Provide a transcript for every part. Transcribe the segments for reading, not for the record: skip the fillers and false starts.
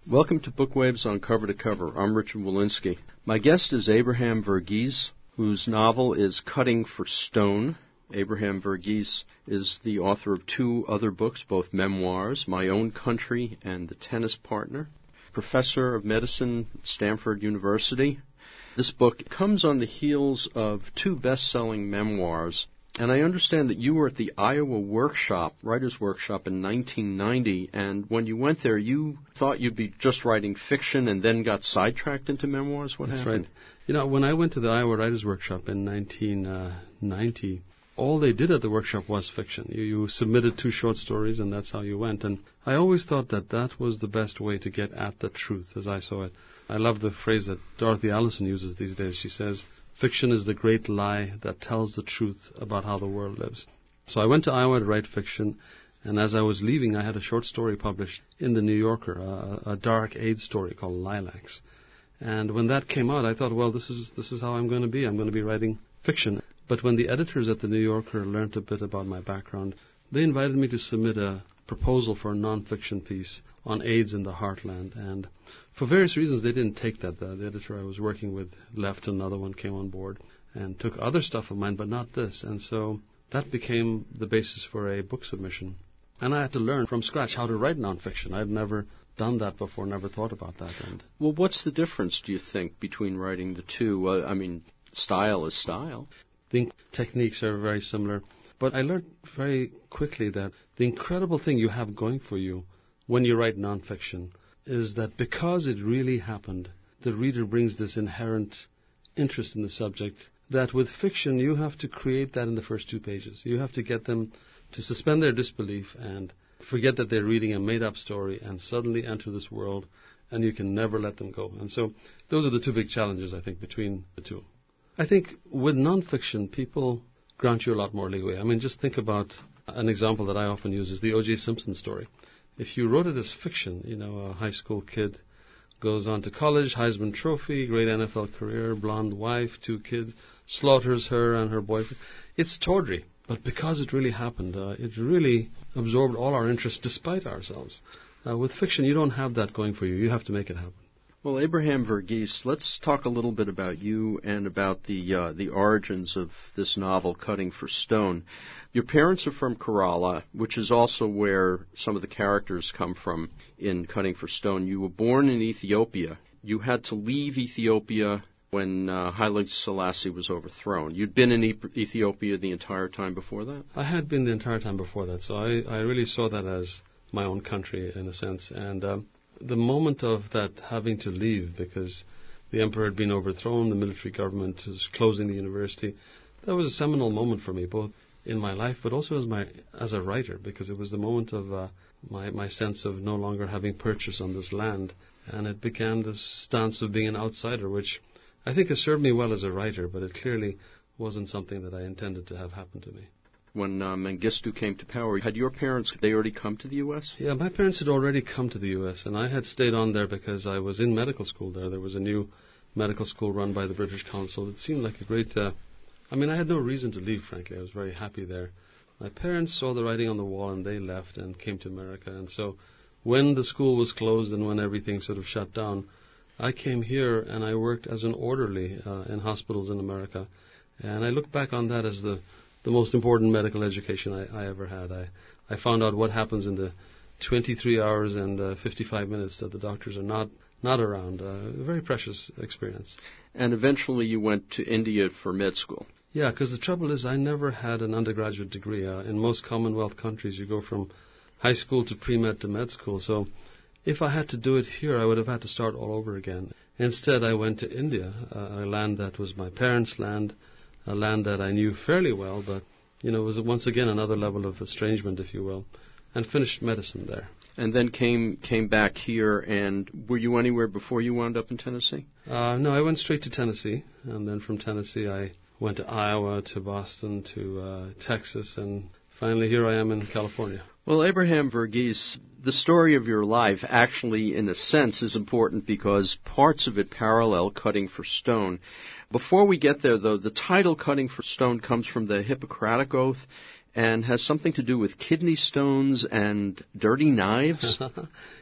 Welcome to Bookwaves on Cover to Cover. I'm Richard Walensky. My guest is Abraham Verghese, whose novel is Cutting for Stone. Abraham Verghese is the author of two other books, both memoirs, My Own Country and The Tennis Partner. Professor of Medicine at Stanford University. This book comes on the heels of two best-selling memoirs. And I understand that you were at the Iowa Writers' Workshop in 1990, and when you went there, you thought you'd be just writing fiction and then got sidetracked into memoirs? What happened? That's right. You know, when I went to the Iowa Writers' Workshop in 1990, all they did at the workshop was fiction. You submitted 2 short stories, and that's how you went. And I always thought that was the best way to get at the truth, as I saw it. I love the phrase that Dorothy Allison uses these days. She says, "Fiction is the great lie that tells the truth about how the world lives." So I went to Iowa to write fiction, and as I was leaving, I had a short story published in the New Yorker, a dark AIDS story called Lilacs. And when that came out, I thought, well, this is how I'm going to be. I'm going to be writing fiction. But when the editors at the New Yorker learned a bit about my background, they invited me to submit a proposal for a non-fiction piece on AIDS in the heartland. And for various reasons, they didn't take that. The editor I was working with left, another one came on board and took other stuff of mine, but not this. And so that became the basis for a book submission. And I had to learn from scratch how to write nonfiction. I'd never done that before, never thought about that. And well, what's the difference, do you think, between writing the two? Style is style. I think techniques are very similar. But I learned very quickly that the incredible thing you have going for you when you write nonfiction is that because it really happened, the reader brings this inherent interest in the subject that with fiction you have to create that in the first 2 pages. You have to get them to suspend their disbelief and forget that they're reading a made-up story and suddenly enter this world, and you can never let them go. And so those are the 2 big challenges, I think, between the two. I think with nonfiction, people grant you a lot more leeway. I mean, just think about an example that I often use is the O.J. Simpson story. If you wrote it as fiction, a high school kid goes on to college, Heisman Trophy, great NFL career, blonde wife, 2 kids, slaughters her and her boyfriend. It's tawdry, but because it really happened, it really absorbed all our interest despite ourselves. With fiction, you don't have that going for you. You have to make it happen. Well, Abraham Verghese, let's talk a little bit about you and about the origins of this novel, Cutting for Stone. Your parents are from Kerala, which is also where some of the characters come from in Cutting for Stone. You were born in Ethiopia. You had to leave Ethiopia when Haile Selassie was overthrown. You'd been in Ethiopia the entire time before that? I had been the entire time before that, so I really saw that as my own country in a sense. And the moment of that having to leave because the emperor had been overthrown, the military government was closing the university, that was a seminal moment for me, both in my life but also as a writer, because it was the moment of my sense of no longer having purchase on this land. And it began this stance of being an outsider, which I think has served me well as a writer, but it clearly wasn't something that I intended to have happen to me. When Mengistu came to power, had your parents, they already come to the U.S.? Yeah, my parents had already come to the U.S., and I had stayed on there because I was in medical school there. There was a new medical school run by the British Council. It seemed like a great... I had no reason to leave, frankly. I was very happy there. My parents saw the writing on the wall, and they left and came to America. And so when the school was closed and when everything sort of shut down, I came here and I worked as an orderly in hospitals in America. And I look back on that as the most important medical education I ever had. I found out what happens in the 23 hours and 55 minutes that the doctors are not around. A very precious experience. And eventually you went to India for med school. Yeah, because the trouble is I never had an undergraduate degree. In most Commonwealth countries, you go from high school to pre-med to med school. So if I had to do it here, I would have had to start all over again. Instead, I went to India, a land that was my parents' land, a land that I knew fairly well, but, it was once again another level of estrangement, if you will, and finished medicine there. And then came back here, and were you anywhere before you wound up in Tennessee? No, I went straight to Tennessee, and then from Tennessee I went to Iowa, to Boston, to Texas, and finally here I am in California. Well, Abraham Verghese, the story of your life actually, in a sense, is important because parts of it parallel Cutting for Stone. Before we get there, though, the title Cutting for Stone comes from the Hippocratic Oath and has something to do with kidney stones and dirty knives.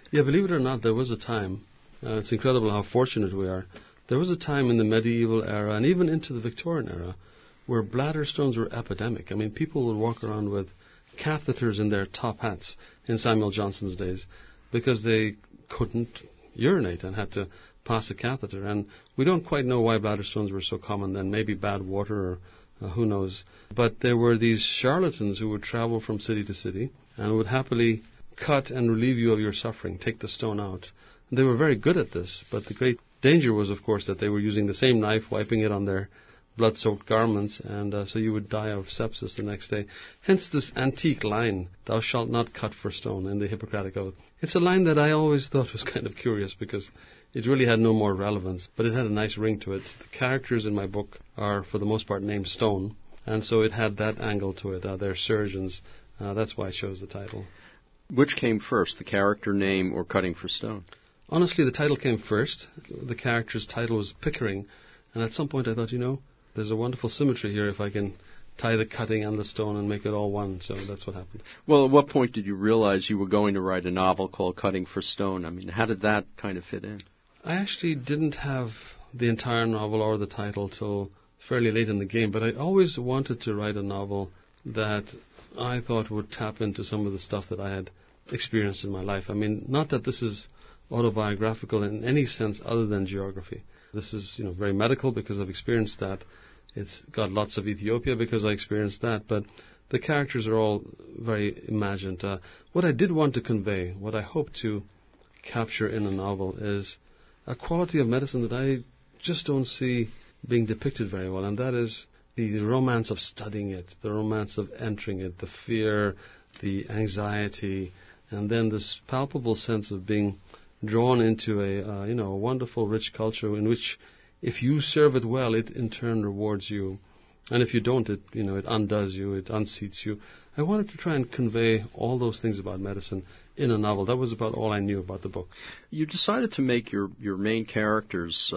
Yeah, believe it or not, there was a time, it's incredible how fortunate we are, there was a time in the medieval era and even into the Victorian era where bladder stones were epidemic. I mean, people would walk around with catheters in their top hats in Samuel Johnson's days because they couldn't urinate and had to pass a catheter. And we don't quite know why bladder stones were so common then, maybe bad water or who knows. But there were these charlatans who would travel from city to city and would happily cut and relieve you of your suffering, take the stone out. They were very good at this, but the great danger was, of course, that they were using the same knife, wiping it on their blood-soaked garments, and so you would die of sepsis the next day. Hence this antique line, "Thou shalt not cut for stone," in the Hippocratic Oath. It's a line that I always thought was kind of curious because it really had no more relevance, but it had a nice ring to it. The characters in my book are, for the most part, named Stone, and so it had that angle to it. They're surgeons. That's why I chose the title. Which came first, the character name or Cutting for Stone? Honestly, the title came first. The character's title was Pickering, and at some point I thought, there's a wonderful symmetry here if I can tie the cutting and the stone and make it all one, so that's what happened. Well, at what point did you realize you were going to write a novel called Cutting for Stone? I mean, how did that kind of fit in? I actually didn't have the entire novel or the title till fairly late in the game, but I always wanted to write a novel that I thought would tap into some of the stuff that I had experienced in my life. I mean, not that this is autobiographical in any sense other than geography. This is, very medical because I've experienced that. It's got lots of Ethiopia because I experienced that, but the characters are all very imagined. What I did want to convey, what I hope to capture in a novel is a quality of medicine that I just don't see being depicted very well, and that is the romance of studying it, the romance of entering it, the fear, the anxiety, and then this palpable sense of being drawn into a wonderful, rich culture in which, if you serve it well, it in turn rewards you, and if you don't, it undoes you, it unseats you. I wanted to try and convey all those things about medicine in a novel. That was about all I knew about the book. You decided to make your main characters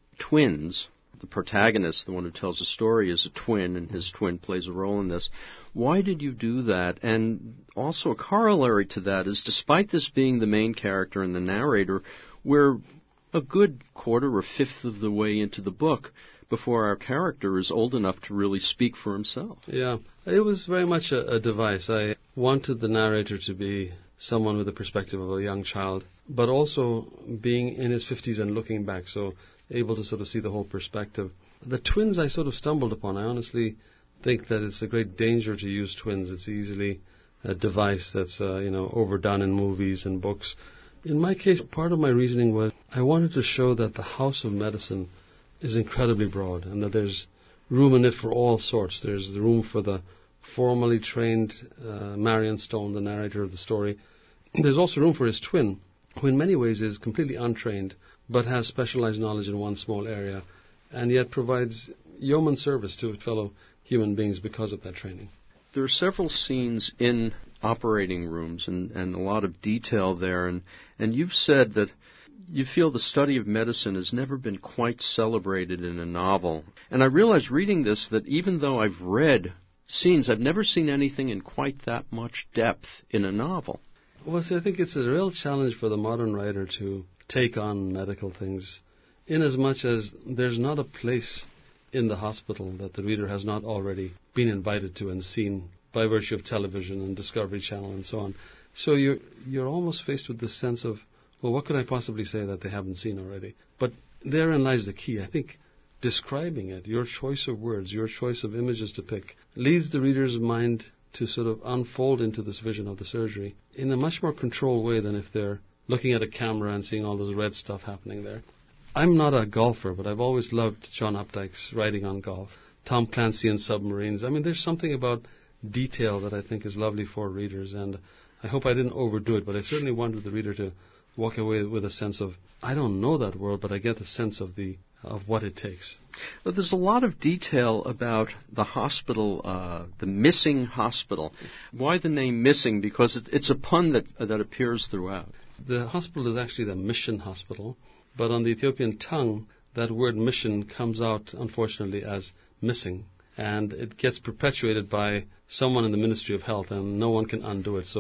twins. The protagonist, the one who tells the story, is a twin, and his twin plays a role in this. Why did you do that? And also a corollary to that is, despite this being the main character and the narrator, we're a good quarter or fifth of the way into the book before our character is old enough to really speak for himself. Yeah, it was very much a device. I wanted the narrator to be someone with the perspective of a young child, but also being in his 50s and looking back, so able to sort of see the whole perspective. The twins I sort of stumbled upon. I honestly think that it's a great danger to use twins. It's easily a device that's overdone in movies and books. In my case, part of my reasoning was I wanted to show that the house of medicine is incredibly broad and that there's room in it for all sorts. There's the room for the formally trained Marion Stone, the narrator of the story. There's also room for his twin, who in many ways is completely untrained but has specialized knowledge in one small area and yet provides yeoman service to fellow human beings because of that training. There are several scenes in operating rooms and a lot of detail there, and you've said that you feel the study of medicine has never been quite celebrated in a novel. And I realized reading this that even though I've read scenes, I've never seen anything in quite that much depth in a novel. Well, see, I think it's a real challenge for the modern writer to take on medical things, inasmuch as there's not a place in the hospital that the reader has not already been invited to and seen by virtue of television and Discovery Channel and so on. So you're almost faced with this sense of, well, what could I possibly say that they haven't seen already? But therein lies the key. I think describing it, your choice of words, your choice of images to pick, leads the reader's mind to sort of unfold into this vision of the surgery in a much more controlled way than if they're looking at a camera and seeing all this red stuff happening there. I'm not a golfer, but I've always loved John Updike's writing on golf. Tom Clancy and submarines. I mean, there's something about detail that I think is lovely for readers, and I hope I didn't overdo it, but I certainly wanted the reader to walk away with a sense of, I don't know that world, but I get a sense of what it takes. But there's a lot of detail about the hospital, the missing hospital. Why the name Missing? Because it's a pun that appears throughout. The hospital is actually the Mission Hospital, but on the Ethiopian tongue, that word mission comes out, unfortunately, as missing, and it gets perpetuated by someone in the Ministry of Health, and no one can undo it. So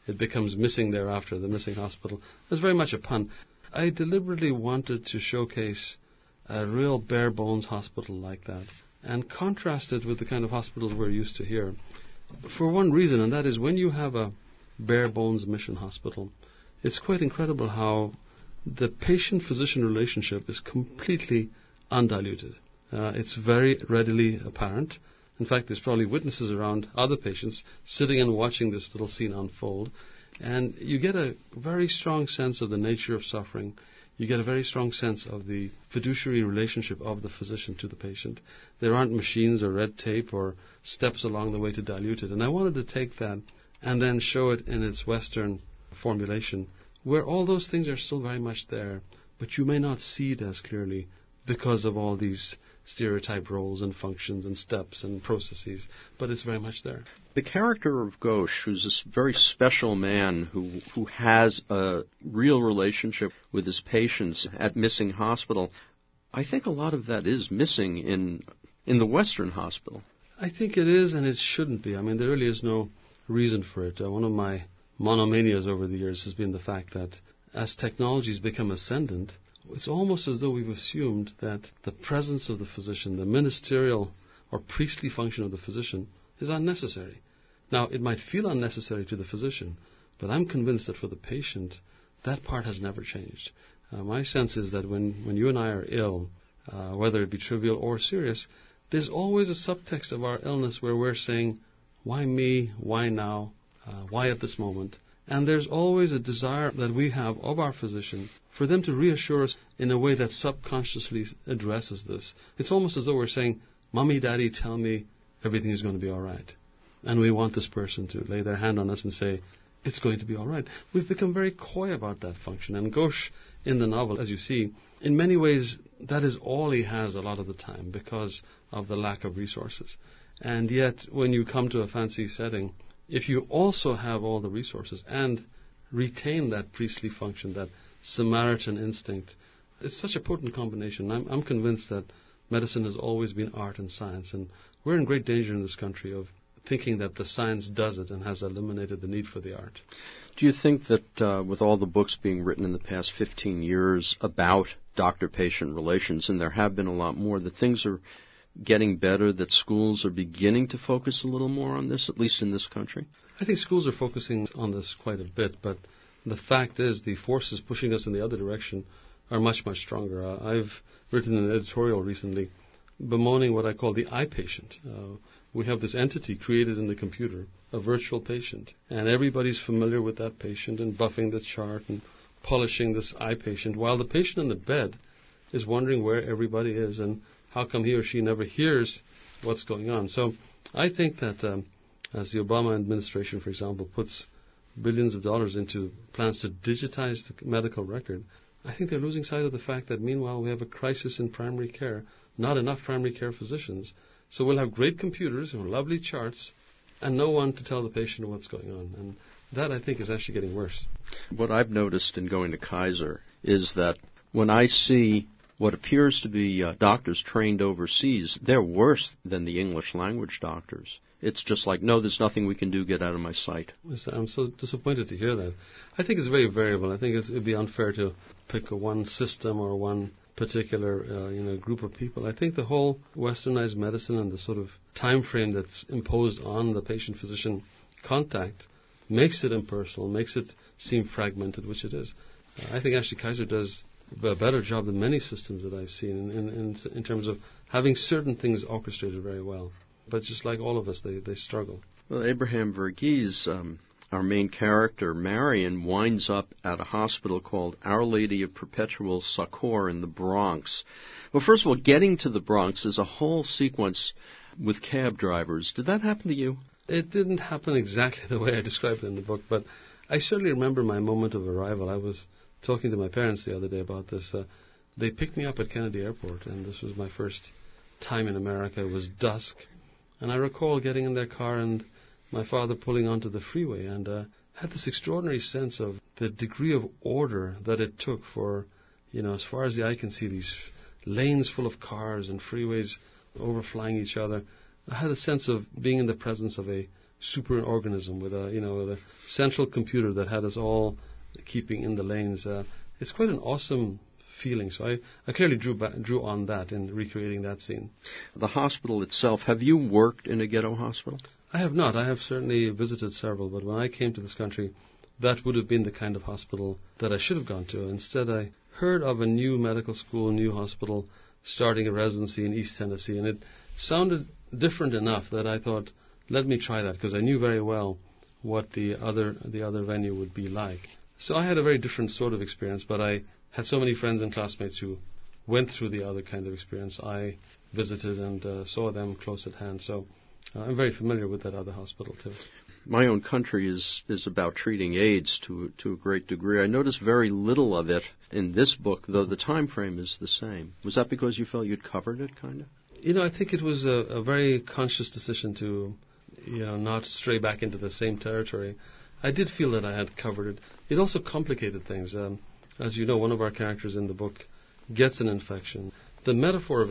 it becomes missing thereafter, the missing hospital. It's very much a pun. I deliberately wanted to showcase a real bare-bones hospital like that and contrast it with the kind of hospitals we're used to here. For one reason, and that is when you have a bare-bones mission hospital, it's quite incredible how the patient-physician relationship is completely undiluted. It's very readily apparent. In fact, there's probably witnesses around, other patients, sitting and watching this little scene unfold. And you get a very strong sense of the nature of suffering. You get a very strong sense of the fiduciary relationship of the physician to the patient. There aren't machines or red tape or steps along the way to dilute it. And I wanted to take that and then show it in its Western formulation, where all those things are still very much there, but you may not see it as clearly because of all these stereotyped roles and functions and steps and processes, but it's very much there. The character of Ghosh, who's this very special man who has a real relationship with his patients at Missing Hospital, I think a lot of that is missing in the Western hospital. I think it is, and it shouldn't be. I mean, there really is no reason for it. One of my monomanias over the years has been the fact that as technologies become ascendant, it's almost as though we've assumed that the presence of the physician, the ministerial or priestly function of the physician, is unnecessary. Now, it might feel unnecessary to the physician, but I'm convinced that for the patient, that part has never changed. My sense is that when you and I are ill, whether it be trivial or serious, there's always a subtext of our illness where we're saying, why me, why now, why at this moment? And there's always a desire that we have of our physician for them to reassure us in a way that subconsciously addresses this. It's almost as though we're saying, Mommy, Daddy, tell me everything is going to be all right. And we want this person to lay their hand on us and say, it's going to be all right. We've become very coy about that function. And Ghosh, in the novel, as you see, in many ways, that is all he has a lot of the time because of the lack of resources. And yet, when you come to a fancy setting, if you also have all the resources and retain that priestly function, that Samaritan instinct, it's such a potent combination. I'm convinced that medicine has always been art and science, and we're in great danger in this country of thinking that the science does it and has eliminated the need for the art. Do you think that with all the books being written in the past 15 years about doctor-patient relations, and there have been a lot more, that things are getting better, that schools are beginning to focus a little more on this, at least in this country? I think schools are focusing on this quite a bit, but the fact is the forces pushing us in the other direction are much, much stronger. I've written an editorial recently bemoaning what I call the eye patient. We have this entity created in the computer, a virtual patient, and everybody's familiar with that patient and buffing the chart and polishing this eye patient, while the patient in the bed is wondering where everybody is and how come he or she never hears what's going on. So I think that as the Obama administration, for example, puts billions of dollars into plans to digitize the medical record, I think they're losing sight of the fact that meanwhile we have a crisis in primary care, not enough primary care physicians. So we'll have great computers and lovely charts and no one to tell the patient what's going on. And that, I think, is actually getting worse. What I've noticed in going to Kaiser is that when I see what appears to be doctors trained overseas, they're worse than the English language doctors. It's just like, no, there's nothing we can do, get out of my sight. I'm so disappointed to hear that. I think it's very variable. I think it would be unfair to pick one system or one particular group of people. I think the whole westernized medicine and the sort of time frame that's imposed on the patient-physician contact makes it impersonal, makes it seem fragmented, which it is. I think actually Kaiser does a better job than many systems that I've seen in terms of having certain things orchestrated very well. But just like all of us, they struggle. Well, Abraham Verghese, our main character, Marion, winds up at a hospital called Our Lady of Perpetual Succor in the Bronx. Well, first of all, getting to the Bronx is a whole sequence with cab drivers. Did that happen to you? It didn't happen exactly the way I described it in the book, but I certainly remember my moment of arrival. I was talking to my parents the other day about this. They picked me up at Kennedy Airport, and this was my first time in America. It was dusk, and I recall getting in their car and my father pulling onto the freeway, and had this extraordinary sense of the degree of order that it took for, as far as the eye can see, these lanes full of cars and freeways overflying each other. I had a sense of being in the presence of a superorganism with a central computer that had us all keeping in the lanes. It's quite an awesome feeling. So I clearly drew on that in recreating that scene. The hospital itself, have you worked in a ghetto hospital? I have not. I have certainly visited several, but when I came to this country, that would have been the kind of hospital that I should have gone to. Instead, I heard of a new medical school, new hospital, starting a residency in East Tennessee, and it sounded different enough that I thought, let me try that, because I knew very well what the other venue would be like. So I had a very different sort of experience, but I had so many friends and classmates who went through the other kind of experience. I visited and saw them close at hand, so I'm very familiar with that other hospital too. My own country is about treating AIDS to a great degree. I noticed very little of it in this book, though the time frame is the same. Was that because you felt you'd covered it, kind of? I think it was a very conscious decision to, not stray back into the same territory. I did feel that I had covered it. It also complicated things. As you know, one of our characters in the book gets an infection. The metaphor of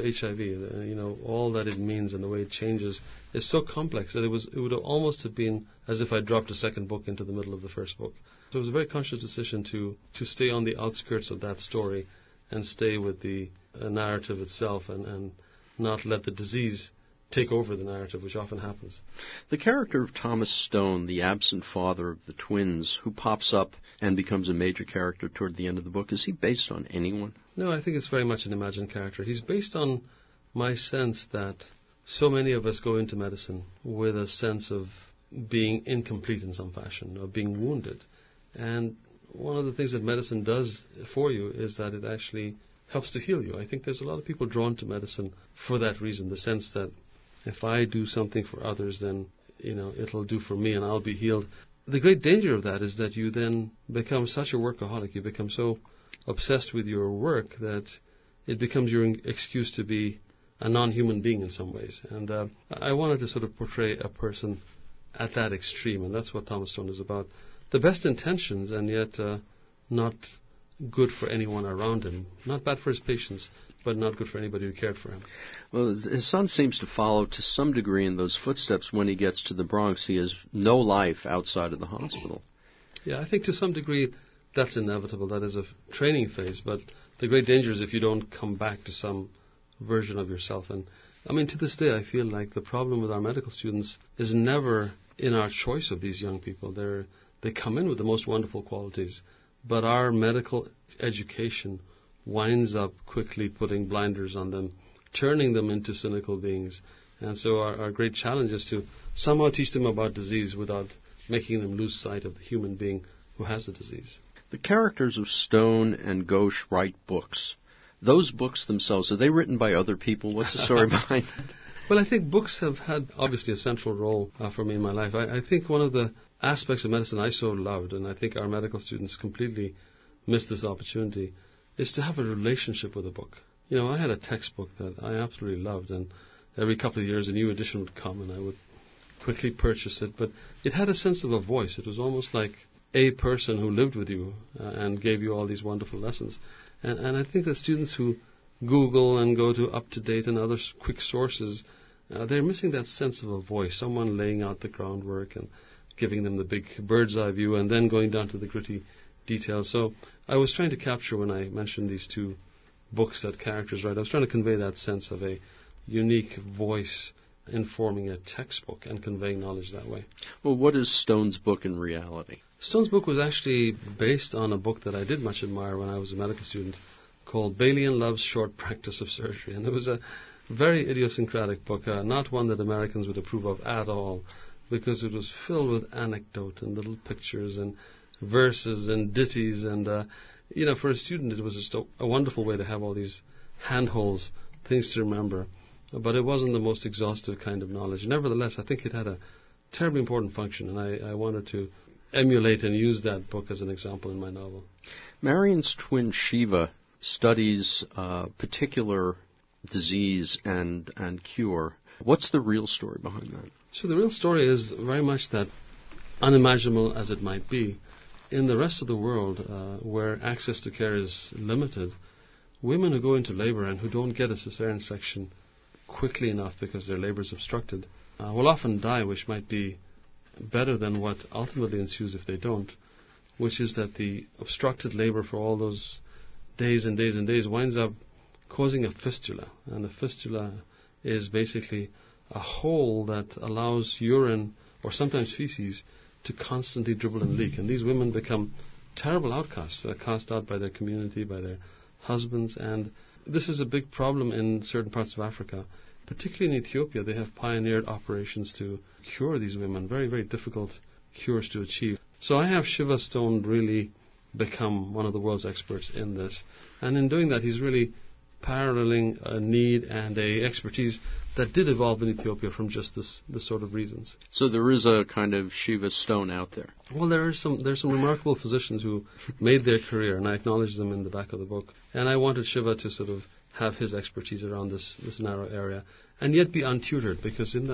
HIV, all that it means and the way it changes, is so complex that it would almost have been as if I dropped a second book into the middle of the first book. So it was a very conscious decision to stay on the outskirts of that story and stay with the narrative itself and not let the disease take over the narrative, which often happens. The character of Thomas Stone, the absent father of the twins, who pops up and becomes a major character toward the end of the book, is he based on anyone? No, I think it's very much an imagined character. He's based on my sense that so many of us go into medicine with a sense of being incomplete in some fashion, of being wounded. And one of the things that medicine does for you is that it actually helps to heal you. I think there's a lot of people drawn to medicine for that reason, the sense that if I do something for others, then, it'll do for me and I'll be healed. The great danger of that is that you then become such a workaholic, you become so obsessed with your work that it becomes your excuse to be a non-human being in some ways. And I wanted to sort of portray a person at that extreme, and that's what Thomas Stone is about. The best intentions, and yet not good for anyone around him. Not bad for his patients, but not good for anybody who cared for him. Well, his son seems to follow to some degree in those footsteps when he gets to the Bronx. He has no life outside of the hospital. Yeah, I think to some degree that's inevitable. That is a training phase, but the great danger is if you don't come back to some version of yourself. And to this day, I feel like the problem with our medical students is never in our choice of these young people. They come in with the most wonderful qualities, but our medical education winds up quickly putting blinders on them, turning them into cynical beings. And so our great challenge is to somehow teach them about disease without making them lose sight of the human being who has the disease. The characters of Stone and Ghosh write books. Those books themselves, are they written by other people? What's the story behind it? Well, I think books have had obviously a central role for me in my life. I think one of the aspects of medicine I so loved, and I think our medical students completely miss this opportunity, is to have a relationship with a book. I had a textbook that I absolutely loved, and every couple of years a new edition would come, and I would quickly purchase it. But it had a sense of a voice. It was almost like a person who lived with you and gave you all these wonderful lessons. And I think that students who Google and go to UpToDate and other quick sources, they're missing that sense of a voice, someone laying out the groundwork and giving them the big bird's eye view and then going down to the gritty details. So I was trying to capture, when I mentioned these two books that characters write, I was trying to convey that sense of a unique voice informing a textbook and conveying knowledge that way. Well, what is Stone's book in reality? Stone's book was actually based on a book that I did much admire when I was a medical student called Balian Love's Short Practice of Surgery. And it was a very idiosyncratic book, not one that Americans would approve of at all, because it was filled with anecdote and little pictures and verses and ditties. And, for a student, it was just a wonderful way to have all these handholds, things to remember. But it wasn't the most exhaustive kind of knowledge. Nevertheless, I think it had a terribly important function, and I wanted to emulate and use that book as an example in my novel. Marion's twin Shiva studies particular disease and cure. What's the real story behind that? So the real story is very much that, unimaginable as it might be, in the rest of the world where access to care is limited, women who go into labor and who don't get a cesarean section quickly enough because their labor is obstructed will often die, which might be better than what ultimately ensues if they don't, which is that the obstructed labor for all those days and days and days winds up causing a fistula. And a fistula is basically a hole that allows urine, or sometimes feces, to constantly dribble and leak. And these women become terrible outcasts. They're cast out by their community, by their husbands. And this is a big problem in certain parts of Africa. Particularly in Ethiopia, they have pioneered operations to cure these women. Very, very difficult cures to achieve. So I have Shiva Stone really become one of the world's experts in this. And in doing that, he's really paralleling a need and a expertise that did evolve in Ethiopia from just this sort of reasons. So there is a kind of Shiva Stone out there. Well, there's some remarkable physicians who made their career, and I acknowledge them in the back of the book. And I wanted Shiva to sort of have his expertise around this narrow area, and yet be untutored, because in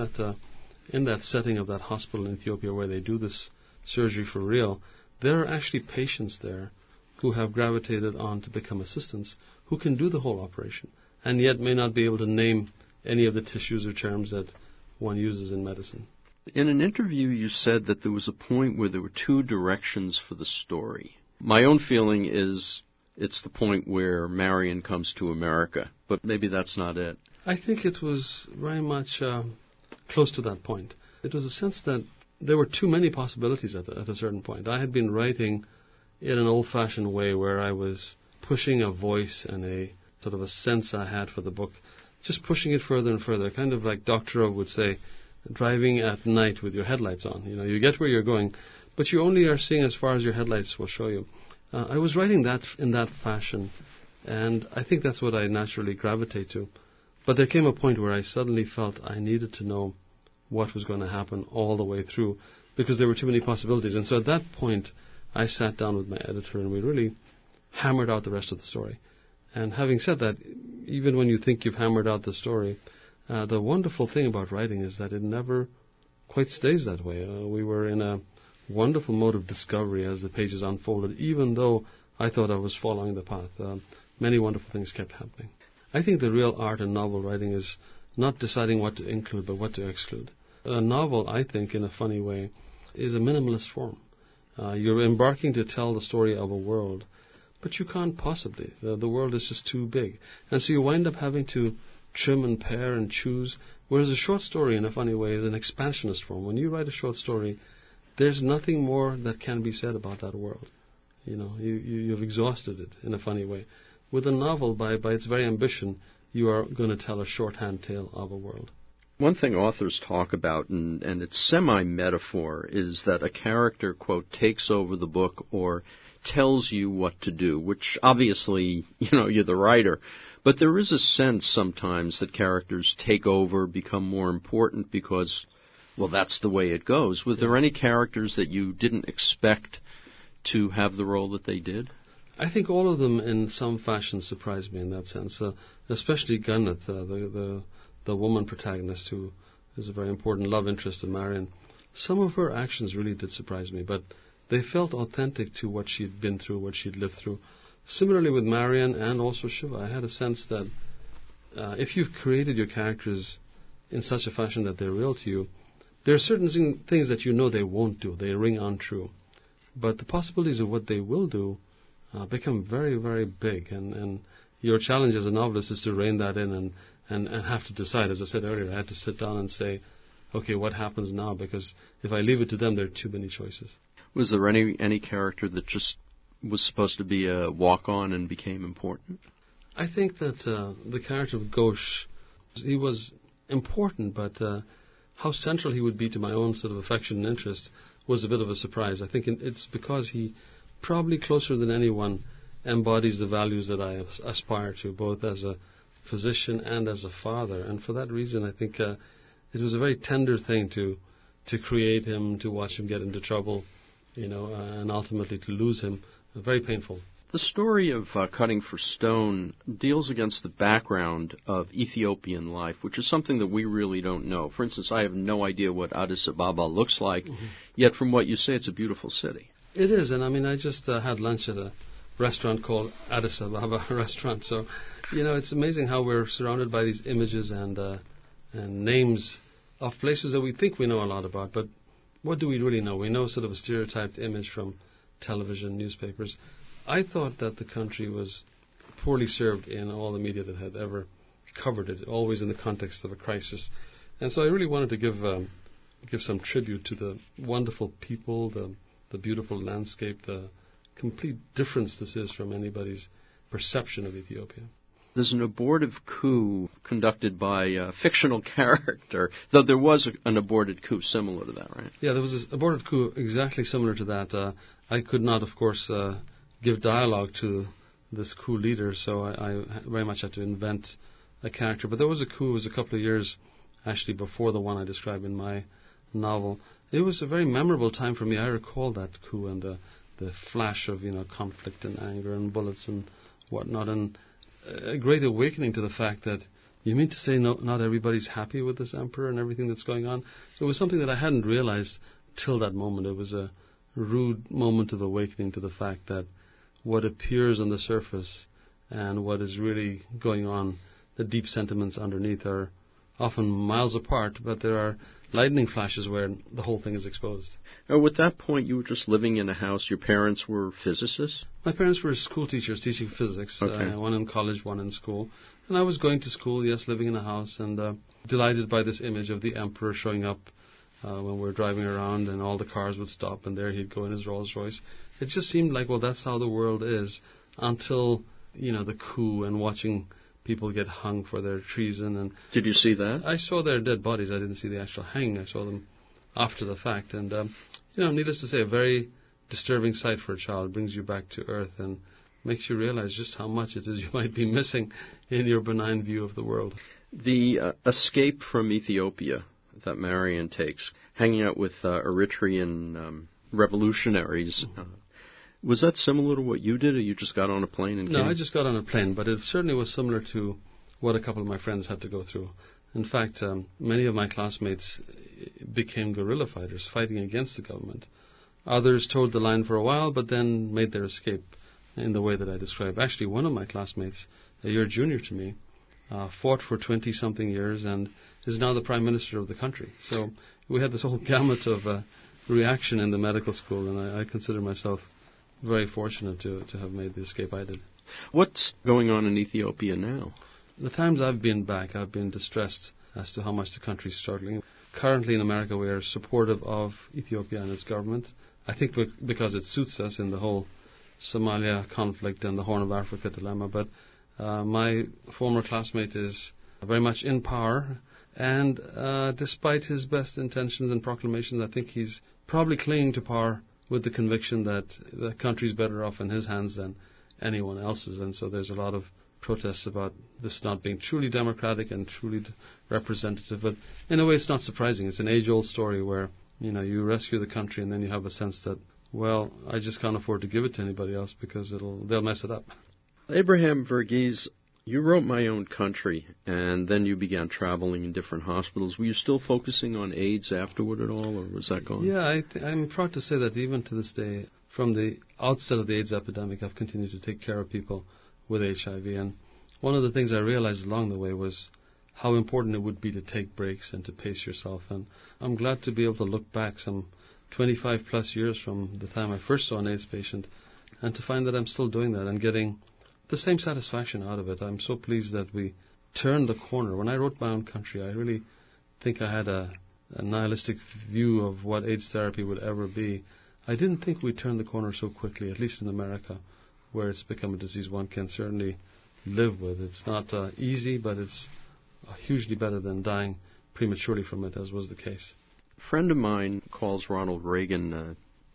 that setting of that hospital in Ethiopia where they do this surgery for real, there are actually patients there who have gravitated on to become assistants who can do the whole operation, and yet may not be able to name any of the tissues or terms that one uses in medicine. In an interview, you said that there was a point where there were two directions for the story. My own feeling is it's the point where Marion comes to America, but maybe that's not it. I think it was very much close to that point. It was a sense that there were too many possibilities at a certain point. I had been writing in an old-fashioned way where I was pushing a voice and a sort of a sense I had for the book, just pushing it further and further, kind of like Doctorow would say, driving at night with your headlights on. You know, you get where you're going, but you only are seeing as far as your headlights will show you. I was writing that in that fashion, and I think that's what I naturally gravitate to. But there came a point where I suddenly felt I needed to know what was going to happen all the way through, because there were too many possibilities. And so at that point, I sat down with my editor, and we really hammered out the rest of the story. And having said that, even when you think you've hammered out the story, the wonderful thing about writing is that it never quite stays that way. We were in a wonderful mode of discovery as the pages unfolded, even though I thought I was following the path. Many wonderful things kept happening. I think the real art in novel writing is not deciding what to include, but what to exclude. A novel, I think, in a funny way, is a minimalist form. You're embarking to tell the story of a world, but you can't possibly. The world is just too big. And so you wind up having to trim and pare and choose, whereas a short story, in a funny way, is an expansionist form. When you write a short story, there's nothing more that can be said about that world. You know, you've exhausted it in a funny way. With a novel, by its very ambition, you are going to tell a shorthand tale of a world. One thing authors talk about, and it's semi-metaphor, is that a character, quote, takes over the book or tells you what to do, which obviously, you're the writer. But there is a sense sometimes that characters take over, become more important because, well, that's the way it goes. Was there any characters that you didn't expect to have the role that they did? I think all of them in some fashion surprised me in that sense, especially Gunneth, the woman protagonist who is a very important love interest of Marion. Some of her actions really did surprise me, but they felt authentic to what she'd been through, what she'd lived through. Similarly with Marion and also Shiva, I had a sense that if you've created your characters in such a fashion that they're real to you, there are certain things that you know they won't do. They ring untrue. But the possibilities of what they will do become very, very big. And your challenge as a novelist is to rein that in and have to decide. As I said earlier, I had to sit down and say, okay, what happens now? Because if I leave it to them, there are too many choices. Was there any character that just was supposed to be a walk-on and became important? I think that the character of Ghosh, he was important, but how central he would be to my own sort of affection and interest was a bit of a surprise. I think it's because he probably closer than anyone embodies the values that I aspire to, both as a physician and as a father. And for that reason, I think it was a very tender thing to create him, to watch him get into trouble, and ultimately to lose him. Very painful. The story of Cutting for Stone deals against the background of Ethiopian life, which is something that we really don't know. For instance, I have no idea what Addis Ababa looks like, yet from what you say, it's a beautiful city. It is, and I just had lunch at a restaurant called Addis Ababa Restaurant. So, it's amazing how we're surrounded by these images and names of places that we think we know a lot about, but what do we really know? We know sort of a stereotyped image from television, newspapers. I thought that the country was poorly served in all the media that had ever covered it, always in the context of a crisis. And so I really wanted to give some tribute to the wonderful people, the beautiful landscape, the complete difference this is from anybody's perception of Ethiopia. There's an abortive coup conducted by a fictional character, though there was an aborted coup similar to that, right? Yeah, there was an aborted coup exactly similar to that. I could not, of course, give dialogue to this coup leader, so I very much had to invent a character. But there was a coup. It was a couple of years, actually, before the one I describe in my novel. It was a very memorable time for me. I recall that coup and the flash of conflict and anger and bullets and whatnot, and a great awakening to the fact that you mean to say not everybody's happy with this emperor and everything that's going on. It was something that I hadn't realized till that moment. It was a rude moment of awakening to the fact that what appears on the surface and what is really going on, the deep sentiments underneath, are often miles apart, but there are lightning flashes where the whole thing is exposed. Now, at that point, you were just living in a house. Your parents were physicists? My parents were school teachers teaching physics, okay. One in college, one in school. And I was going to school, yes, living in a house, and delighted by this image of the emperor showing up when we were driving around, and all the cars would stop, and there he'd go in his Rolls Royce. It just seemed like, well, that's how the world is, until, the coup and watching people get hung for their treason. And did you see that? I saw their dead bodies. I didn't see the actual hanging. I saw them after the fact. And, needless to say, a very disturbing sight for a child. Brings you back to earth and makes you realize just how much it is you might be missing in your benign view of the world. The escape from Ethiopia that Marion takes, hanging out with Eritrean revolutionaries, was that similar to what you did, or you just got on a plane and came? No, I just got on a plane, but it certainly was similar to what a couple of my friends had to go through. In fact, many of my classmates became guerrilla fighters, fighting against the government. Others towed the line for a while, but then made their escape in the way that I described. Actually, one of my classmates, a year junior to me, fought for 20-something years and is now the Prime Minister of the country. So we had this whole gamut of reaction in the medical school, and I consider myself very fortunate to have made the escape I did. What's going on in Ethiopia now? The times I've been back, I've been distressed as to how much the country's struggling. Currently in America, we are supportive of Ethiopia and its government. I think because it suits us in the whole Somalia conflict and the Horn of Africa dilemma. But my former classmate is very much in power, and despite his best intentions and proclamations, I think he's probably clinging to power with the conviction that the country's better off in his hands than anyone else's. And so there's a lot of protests about this not being truly democratic and truly representative. But in a way, it's not surprising. It's an age-old story where, you rescue the country and then you have a sense that, well, I just can't afford to give it to anybody else because they'll mess it up. Abraham Verghese, you wrote My Own Country, and then you began traveling in different hospitals. Were you still focusing on AIDS afterward at all, or was that gone? Yeah, I'm proud to say that even to this day, from the outset of the AIDS epidemic, I've continued to take care of people with HIV. And one of the things I realized along the way was how important it would be to take breaks and to pace yourself. And I'm glad to be able to look back some 25 plus years from the time I first saw an AIDS patient and to find that I'm still doing that and getting the same satisfaction out of it. I'm so pleased that we turned the corner. When I wrote My Own Country, I really think I had a nihilistic view of what AIDS therapy would ever be. I didn't think we'd turn the corner so quickly, at least in America, where it's become a disease one can certainly live with. It's not easy, but it's hugely better than dying prematurely from it, as was the case. A friend of mine calls Ronald Reagan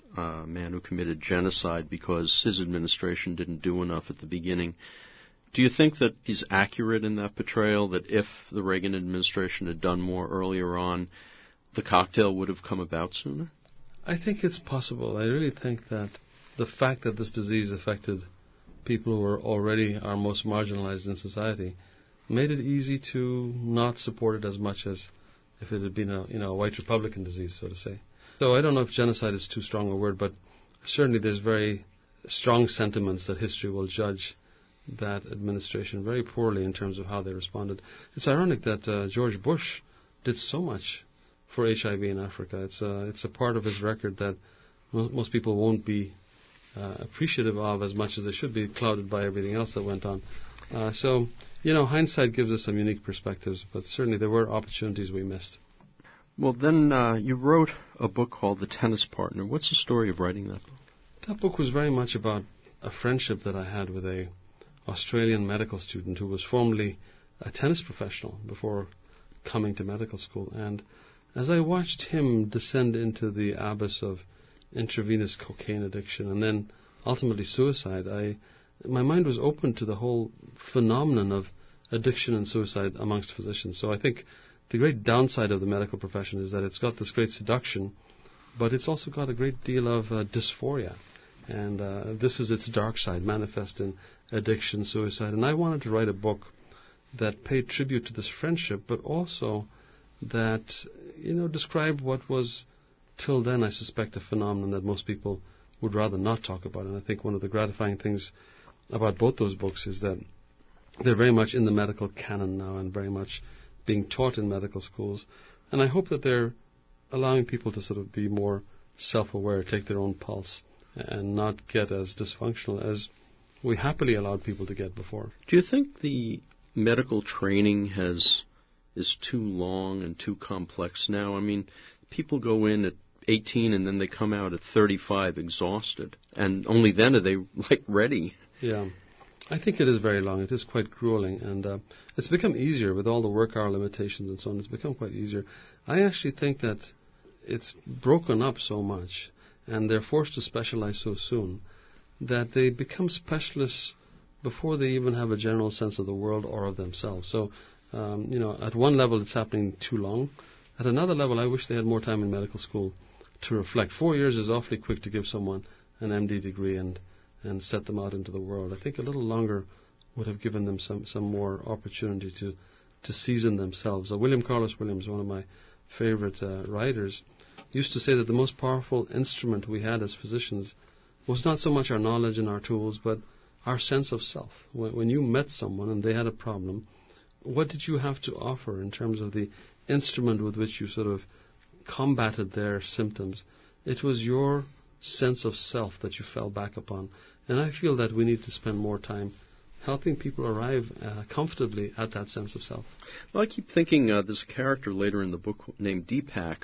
a man who committed genocide because his administration didn't do enough at the beginning. Do you think that he's accurate in that portrayal, that if the Reagan administration had done more earlier on, the cocktail would have come about sooner? I think it's possible. I really think that the fact that this disease affected people who were already our most marginalized in society made it easy to not support it as much as if it had been a white Republican disease, so to say. So I don't know if genocide is too strong a word, but certainly there's very strong sentiments that history will judge that administration very poorly in terms of how they responded. It's ironic that George Bush did so much for HIV in Africa. It's a part of his record that most people won't be appreciative of as much as they should be, clouded by everything else that went on. So, hindsight gives us some unique perspectives, but certainly there were opportunities we missed. Well, then you wrote a book called The Tennis Partner. What's the story of writing that book? That book was very much about a friendship that I had with a Australian medical student who was formerly a tennis professional before coming to medical school. And as I watched him descend into the abyss of intravenous cocaine addiction and then ultimately suicide, my mind was open to the whole phenomenon of addiction and suicide amongst physicians. So I think the great downside of the medical profession is that it's got this great seduction, but it's also got a great deal of dysphoria. And this is its dark side, manifest in addiction, suicide. And I wanted to write a book that paid tribute to this friendship, but also that, described what was, till then, I suspect, a phenomenon that most people would rather not talk about. And I think one of the gratifying things about both those books is that they're very much in the medical canon now and very much being taught in medical schools. And I hope that they're allowing people to sort of be more self-aware, take their own pulse, and not get as dysfunctional as we happily allowed people to get before. Do you think the medical training is too long and too complex now? I mean, people go in at 18 and then they come out at 35 exhausted, and only then are they ready. Yeah. I think it is very long. It is quite grueling, and it's become easier with all the work hour limitations and so on. It's become quite easier. I actually think that it's broken up so much, and they're forced to specialize so soon, that they become specialists before they even have a general sense of the world or of themselves. So, at one level it's happening too long. At another level, I wish they had more time in medical school to reflect. 4 years is awfully quick to give someone an MD degree and set them out into the world. I think a little longer would have given them some more opportunity to season themselves. William Carlos Williams, one of my favorite writers, used to say that the most powerful instrument we had as physicians was not so much our knowledge and our tools, but our sense of self. When you met someone and they had a problem, what did you have to offer in terms of the instrument with which you sort of combated their symptoms? It was your sense of self that you fell back upon. And I feel that we need to spend more time helping people arrive comfortably at that sense of self. Well, I keep thinking there's a character later in the book named Deepak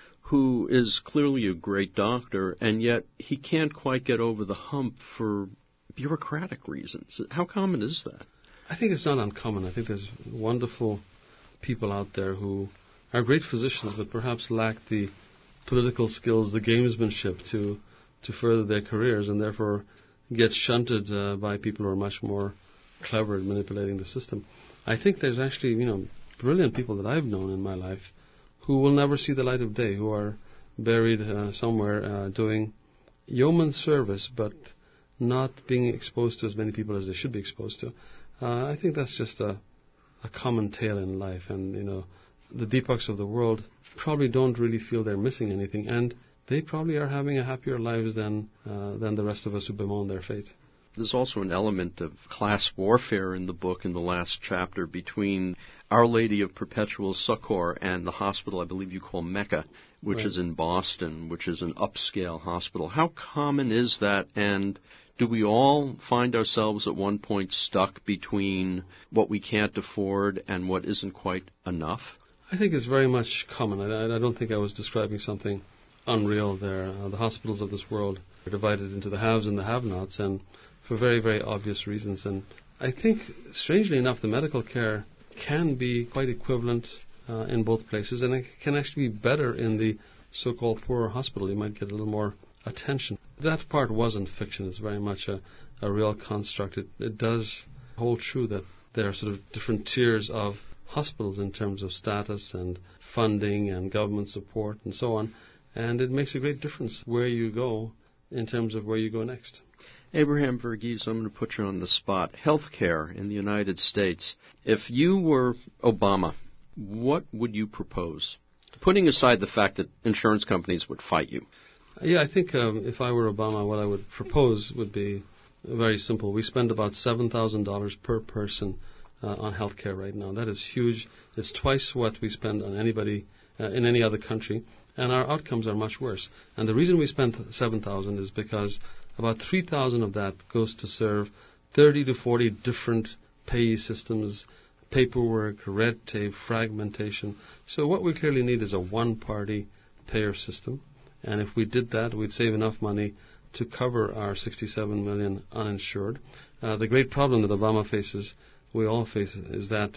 who is clearly a great doctor, and yet he can't quite get over the hump for bureaucratic reasons. How common is that? I think it's not uncommon. I think there's wonderful people out there who are great physicians but perhaps lack the political skills, the gamesmanship to further their careers, and therefore get shunted by people who are much more clever at manipulating the system. I think there's actually, brilliant people that I've known in my life who will never see the light of day, who are buried somewhere doing yeoman service but not being exposed to as many people as they should be exposed to. I think that's just a common tale in life, and the Deepaks of the world probably don't really feel they're missing anything, and they probably are having a happier lives than the rest of us who bemoan their fate. There's also an element of class warfare in the book in the last chapter between Our Lady of Perpetual Succor and the hospital I believe you call Mecca, which Right. is in Boston, which is an upscale hospital. How common is that, and do we all find ourselves at one point stuck between what we can't afford and what isn't quite enough? I think it's very much common. I don't think I was describing something unreal there. The hospitals of this world are divided into the haves and the have-nots, and for very, very obvious reasons. And I think, strangely enough, the medical care can be quite equivalent in both places, and it can actually be better in the so-called poorer hospital. You might get a little more attention. That part wasn't fiction. It's very much a real construct. It does hold true that there are sort of different tiers of hospitals in terms of status and funding and government support and so on, and it makes a great difference where you go in terms of where you go next. Abraham Verghese, I'm going to put you on the spot. Healthcare in the United States. If you were Obama, what would you propose? Putting aside the fact that insurance companies would fight you. Yeah, I think if I were Obama, what I would propose would be very simple. We spend about $7,000 per person on healthcare right now. That is huge. It's twice what we spend on in any other country, and our outcomes are much worse. And the reason we spent 7,000 is because about 3,000 of that goes to serve 30 to 40 different payee systems, paperwork, red tape, fragmentation. So what we clearly need is a one-party payer system. And if we did that, we'd save enough money to cover our 67 million uninsured. The great problem that Obama faces, we all face, is that,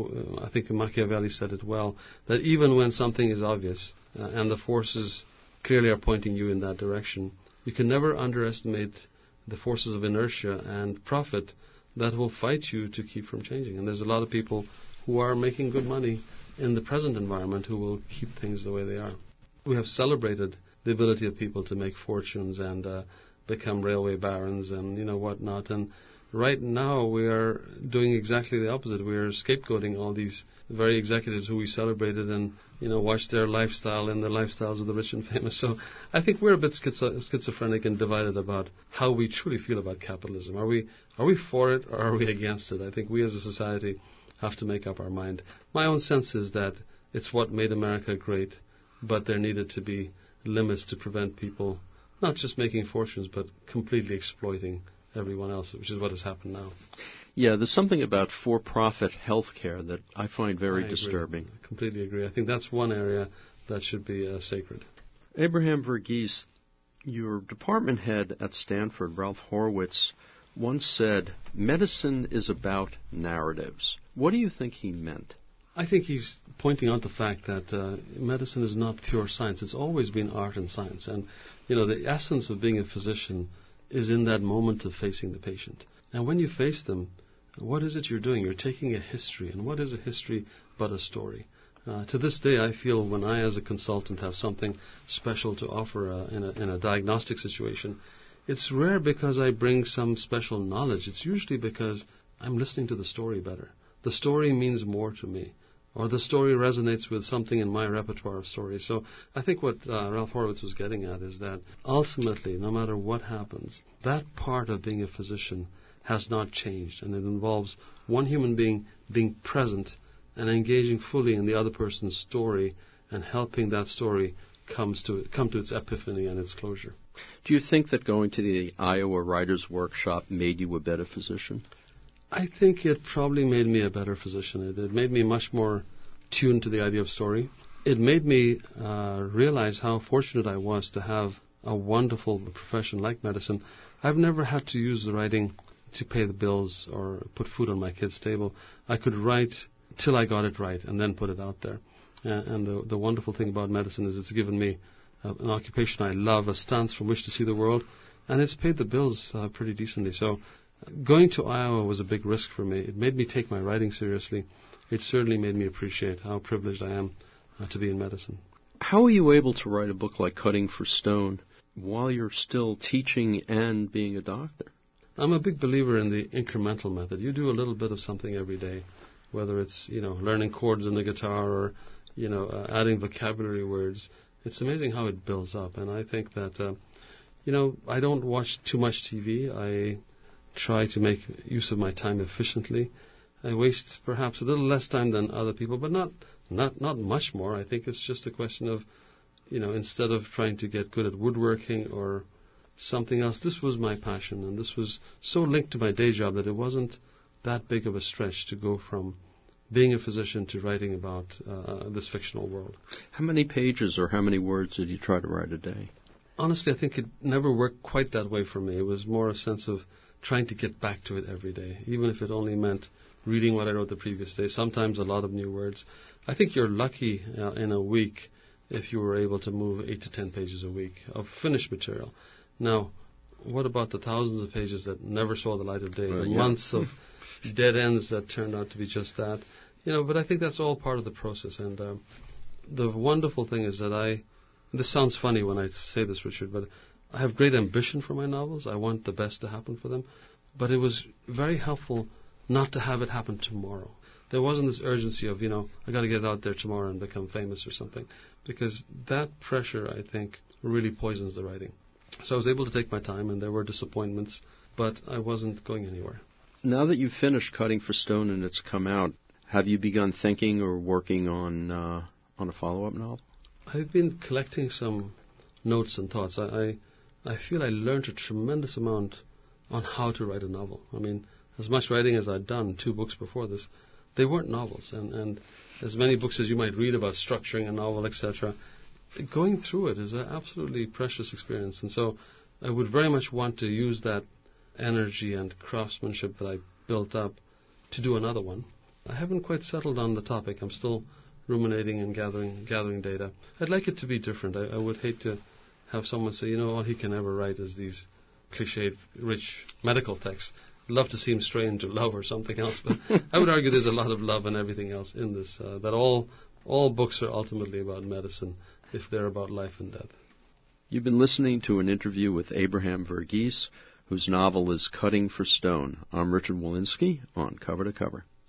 I think Machiavelli said it well, that even when something is obvious and the forces clearly are pointing you in that direction, you can never underestimate the forces of inertia and profit that will fight you to keep from changing. And there's a lot of people who are making good money in the present environment who will keep things the way they are. We have celebrated the ability of people to make fortunes and become railway barons and whatnot. And right now we are doing exactly the opposite. We are scapegoating all these very executives who we celebrated and watched their lifestyle and the lifestyles of the rich and famous. So I think we're a bit schizophrenic and divided about how we truly feel about capitalism. Are we for it or are we against it? I think we as a society have to make up our mind. My own sense is that it's what made America great, but there needed to be limits to prevent people not just making fortunes, but completely exploiting everyone else, which is what has happened now. Yeah, there's something about for-profit healthcare that I find very disturbing. I completely agree. I think that's one area that should be sacred. Abraham Verghese, your department head at Stanford, Ralph Horowitz, once said, "Medicine is about narratives." What do you think he meant? I think he's pointing out the fact that medicine is not pure science. It's always been art and science. And, the essence of being a physician is in that moment of facing the patient. And when you face them, what is it you're doing? You're taking a history. And what is a history but a story? To this day, I feel when I, as a consultant, have something special to offer in a diagnostic situation, it's rare because I bring some special knowledge. It's usually because I'm listening to the story better. The story means more to me, or the story resonates with something in my repertoire of stories. So I think what Ralph Horowitz was getting at is that ultimately, no matter what happens, that part of being a physician has not changed, and it involves one human being being present and engaging fully in the other person's story and helping that story come to its epiphany and its closure. Do you think that going to the Iowa Writers' Workshop made you a better physician? I think it probably made me a better physician. It made me much more tuned to the idea of story. It made me realize how fortunate I was to have a wonderful profession like medicine. I've never had to use the writing to pay the bills or put food on my kids' table. I could write till I got it right and then put it out there. And the wonderful thing about medicine is it's given me an occupation I love, a stance from which to see the world, and it's paid the bills pretty decently. So going to Iowa was a big risk for me. It made me take my writing seriously. It certainly made me appreciate how privileged I am to be in medicine. How are you able to write a book like Cutting for Stone while you're still teaching and being a doctor? I'm a big believer in the incremental method. You do a little bit of something every day, whether it's, learning chords on the guitar or, adding vocabulary words. It's amazing how it builds up. And I think that, I don't watch too much TV. I try to make use of my time efficiently. I waste perhaps a little less time than other people, but not much more. I think it's just a question of, instead of trying to get good at woodworking or something else, this was my passion, and this was so linked to my day job that it wasn't that big of a stretch to go from being a physician to writing about this fictional world. How many pages or how many words did you try to write a day? Honestly, I think it never worked quite that way for me. It was more a sense of trying to get back to it every day, even if it only meant reading what I wrote the previous day, sometimes a lot of new words. I think you're lucky in a week if you were able to move 8 to 10 pages a week of finished material. Now, what about the thousands of pages that never saw the light of day, the months of dead ends that turned out to be just that? But I think that's all part of the process. And the wonderful thing is that this sounds funny when I say this, Richard, but I have great ambition for my novels. I want the best to happen for them. But it was very helpful not to have it happen tomorrow. There wasn't this urgency of, I got to get it out there tomorrow and become famous or something. Because that pressure, I think, really poisons the writing. So I was able to take my time, and there were disappointments, but I wasn't going anywhere. Now that you've finished Cutting for Stone and it's come out, have you begun thinking or working on on a follow-up novel? I've been collecting some notes and thoughts. I feel I learned a tremendous amount on how to write a novel. I mean, as much writing as I'd done, 2 books before this, they weren't novels. And as many books as you might read about structuring a novel, etc., going through it is an absolutely precious experience. And so I would very much want to use that energy and craftsmanship that I built up to do another one. I haven't quite settled on the topic. I'm still ruminating and gathering data. I'd like it to be different. I would hate to have someone say, all he can ever write is these cliched, rich medical texts. I'd love to see him stray into love or something else, but I would argue there's a lot of love and everything else in this, that all books are ultimately about medicine if they're about life and death. You've been listening to an interview with Abraham Verghese, whose novel is Cutting for Stone. I'm Richard Wolinsky on Cover to Cover.